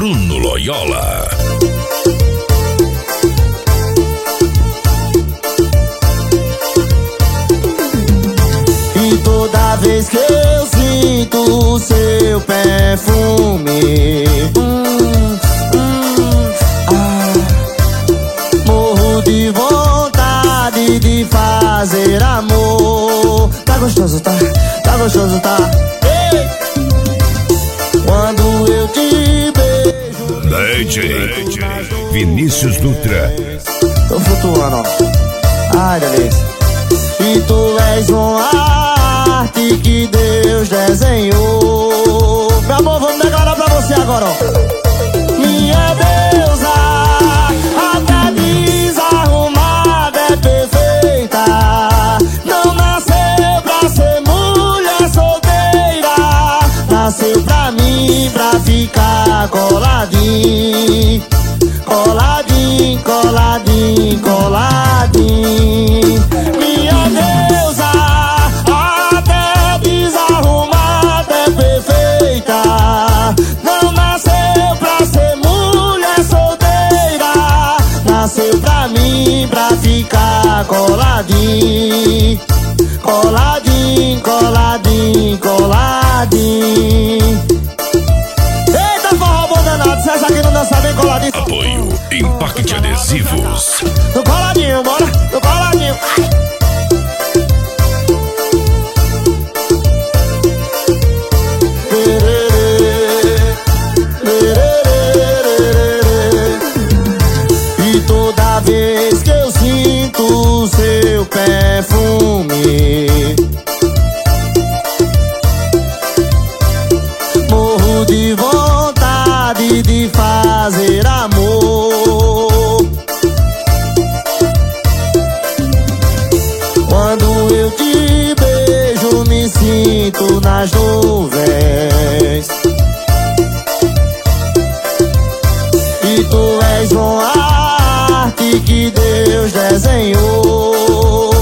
Bruno Loyola. E toda vez que eu sinto o seu perfume, morro de vontade de fazer amor. Tá gostoso, tá? Tá gostoso, tá? Ei! Quando eu te beijo, DJ Vinícius Dutra. tô flutuando, ó. Ai, delícia. E tu és uma arte que Deus desenhou. Meu amor, vamos declarar pra você agora, ó. Minha deusa, até desarrumada é perfeita. Não nasceu pra ser mulher solteira. Nasceu pra mim, pra ficar coladinho. Coladinho, coladinho, coladinho. Minha deusa, até desarrumada é perfeita. Não nasceu pra ser mulher solteira. Nasceu pra mim, pra ficar coladinho. Coladinho, coladinho, coladinho. Eita, forró bom danado, se essa aqui não dança bem coladinho. Apoio Impact Adesivos. No coladinho, bora, no coladinho. E toda vez que eu sinto o seu perfume, morro de vontade de fazer amor. Quando eu te beijo, me sinto nas nuvens. E tu és uma arte que Deus desenhou.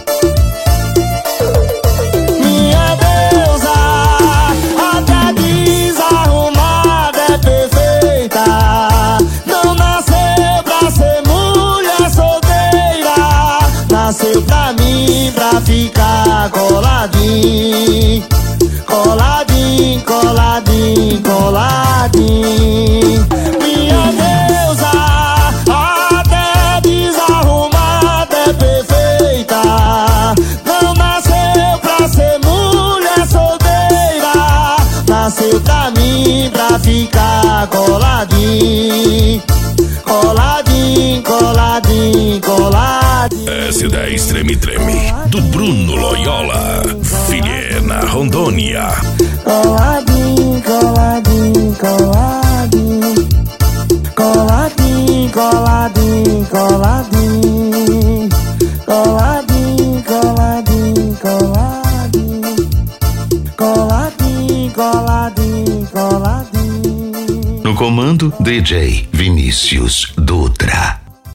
Minha deusa, até desarrumada é perfeita. Não nasceu pra ser mulher solteira. Nasceu pra mim, pra ficar coladinho. Coladinho, coladinho, coladinho. Minha deusa, até desarrumada é perfeita. Não nasceu pra ser mulher solteira. Nasceu pra mim, pra ficar coladinho. Coladinho, coladinho, coladinho. S10 Treme Treme do Bruno Loyola. Vilhena, Rondônia. Coladinho, coladinho, coladinho. Coladinho, coladinho, coladinho. Coladinho, coladinho, coladinho. Coladinho, coladinho, coladinho. No comando, DJ Vinícius Dutra.